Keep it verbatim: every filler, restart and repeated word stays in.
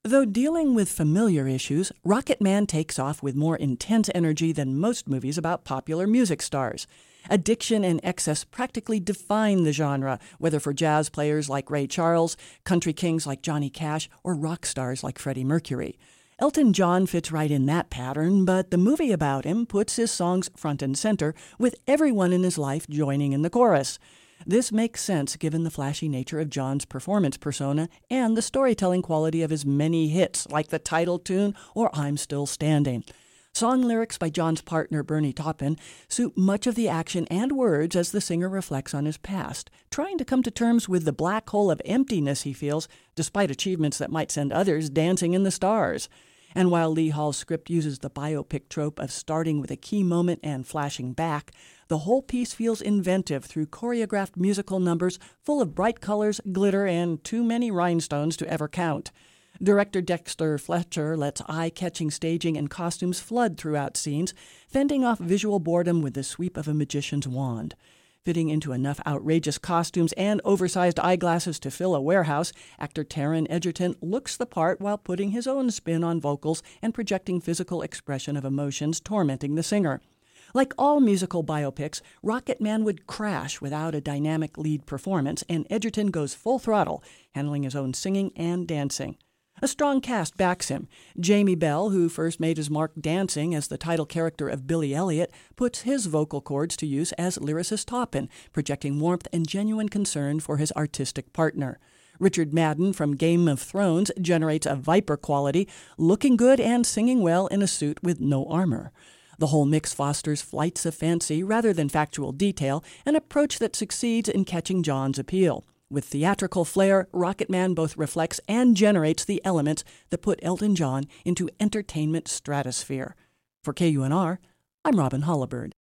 Though dealing with familiar issues, Rocket Man takes off with more intense energy than most movies about popular music stars. Addiction and excess practically define the genre, whether for jazz players like Ray Charles, country kings like Johnny Cash, or rock stars like Freddie Mercury. Elton John fits right in that pattern, but the movie about him puts his songs front and center, with everyone in his life joining in the chorus. This makes sense given the flashy nature of John's performance persona and the storytelling quality of his many hits like the title tune or I'm Still Standing. Song lyrics by John's partner Bernie Taupin suit much of the action and words as the singer reflects on his past, trying to come to terms with the black hole of emptiness he feels despite achievements that might send others dancing in the stars. And while Lee Hall's script uses the biopic trope of starting with a key moment and flashing back, the whole piece feels inventive through choreographed musical numbers full of bright colors, glitter, and too many rhinestones to ever count. Director Dexter Fletcher lets eye-catching staging and costumes flood throughout scenes, fending off visual boredom with the sweep of a magician's wand. Fitting into enough outrageous costumes and oversized eyeglasses to fill a warehouse, actor Taron Egerton looks the part while putting his own spin on vocals and projecting physical expression of emotions tormenting the singer. Like all musical biopics, Rocket Man would crash without a dynamic lead performance, and Egerton goes full throttle, handling his own singing and dancing. A strong cast backs him. Jamie Bell, who first made his mark dancing as the title character of Billy Elliot, puts his vocal cords to use as lyricist Taupin, projecting warmth and genuine concern for his artistic partner. Richard Madden from Game of Thrones generates a Viper quality, looking good and singing well in a suit with no armor. The whole mix fosters flights of fancy rather than factual detail, an approach that succeeds in catching John's appeal. With theatrical flair, Rocket Man both reflects and generates the elements that put Elton John into entertainment stratosphere. For K U N R, I'm Robin Hollibird.